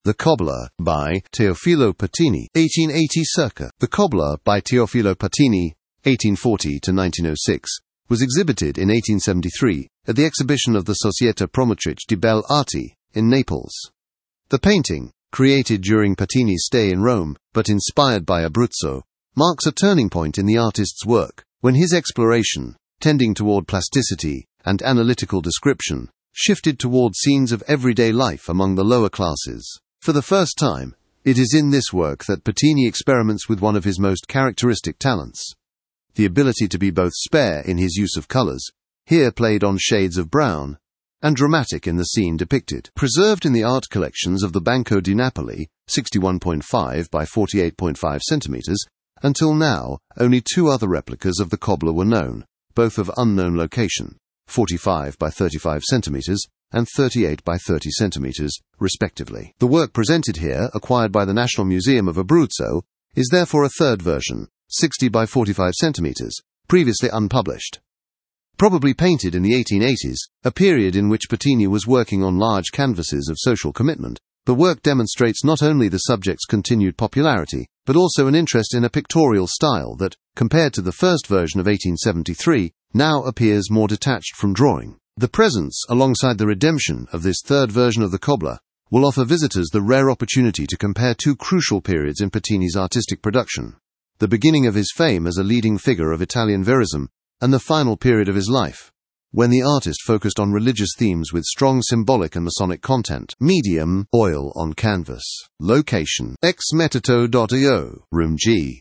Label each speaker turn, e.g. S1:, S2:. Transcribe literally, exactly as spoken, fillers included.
S1: The Cobbler by Teofilo Patini, eighteen eighty circa. The Cobbler by Teofilo Patini, eighteen forty to nineteen oh six, was exhibited in eighteen seventy-three at the exhibition of the Società Promotrice di Belle Arti in Naples. The painting, created during Patini's stay in Rome, but inspired by Abruzzo, marks a turning point in the artist's work, when his exploration, tending toward plasticity and analytical description, shifted toward scenes of everyday life among the lower classes. For the first time, it is in this work that Patini experiments with one of his most characteristic talents: the ability to be both spare in his use of colors, here played on shades of brown, and dramatic in the scene depicted. Preserved in the art collections of the Banco di Napoli, sixty-one point five by forty-eight point five centimeters, until now, only two other replicas of the Cobbler were known, both of unknown location, forty-five by thirty-five centimeters and thirty-eight by thirty centimeters, respectively. The work presented here, acquired by the National Museum of Abruzzo, is therefore a third version, sixty by forty-five centimeters, previously unpublished. Probably painted in the eighteen eighties, a period in which Patini was working on large canvases of social commitment, the work demonstrates not only the subject's continued popularity, but also an interest in a pictorial style that, compared to the first version of eighteen seventy-three, now appears more detached from drawing. The presence, alongside the redemption, of this third version of the Cobbler will offer visitors the rare opportunity to compare two crucial periods in Patini's artistic production: the beginning of his fame as a leading figure of Italian verism, and the final period of his life, when the artist focused on religious themes with strong symbolic and Masonic content. Medium, oil on canvas. Location, ex metito dot i o, Room G.